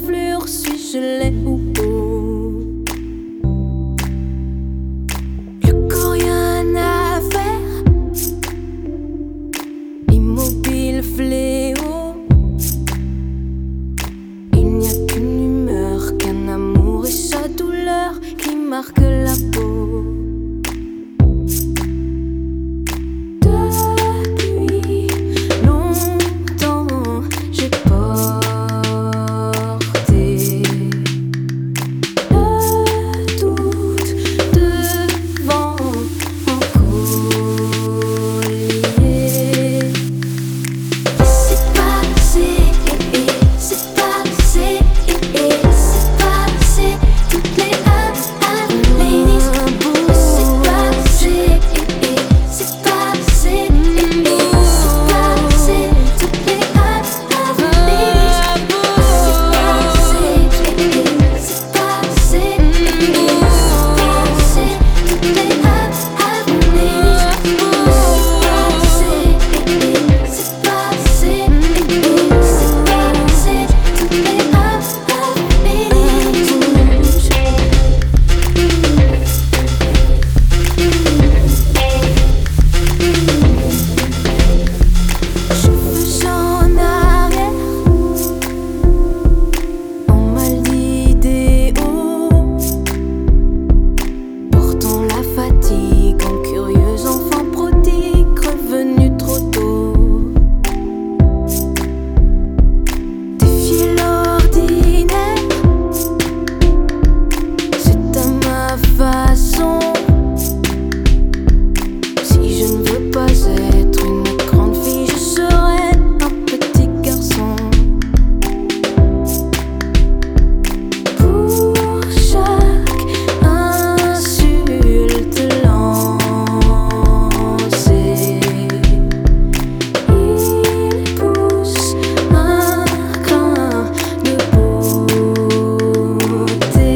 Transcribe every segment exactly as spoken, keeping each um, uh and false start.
raflures, suis-je laid ou beau? Plus que rien à faire, immobile fléau. Il n'y a qu'une humeur, qu'un amour et sa douleur qui marquent la peau. Depuis longtemps, j'ai porté le doute devant mon collier. C'est passé, c'est passé, c'est passé, toutes les ladies. C'est passé, c'est passé, c'est passé, toutes les ladies. C'est passé, c'est passé, toutes les ladies. C'est passé, c'est passé, toutes les cheveux en arrière, en mal d'idéaux, portant la fatigue en curieux enfant prodigue revenu trop tôt. Défier l'ordinaire, c'est à ma façon. Si je ne veux pas être une grande fille, je serai un petit garçon. Pour chaque insulte lancée, il pousse un grain de beauté.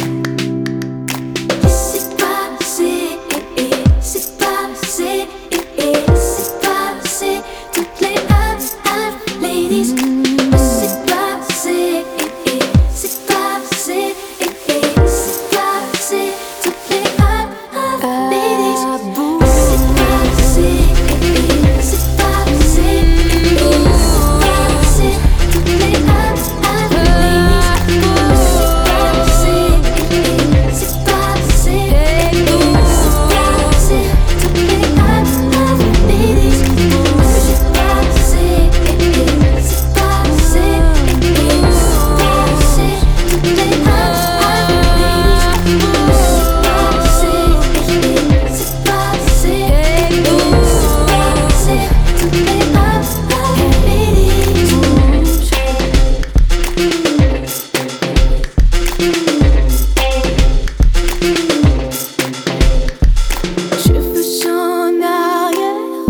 C'est passé, c'est passé, c'est passé, toutes les ladies. C'est passé, c'est passé, c'est passé, toutes les ladies. C'est passé, c'est passé, c'est passé, toutes les ladies. C'est passé, c'est passé, c'est passé, toutes les ladies. C'est passé, c'est passé, c'est passé, toutes les cheveux en arrière,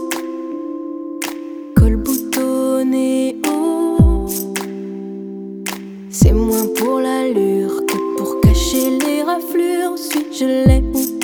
col boutonné haut. C'est moins pour l'allure que pour cacher les raflures. Suis-je laid ou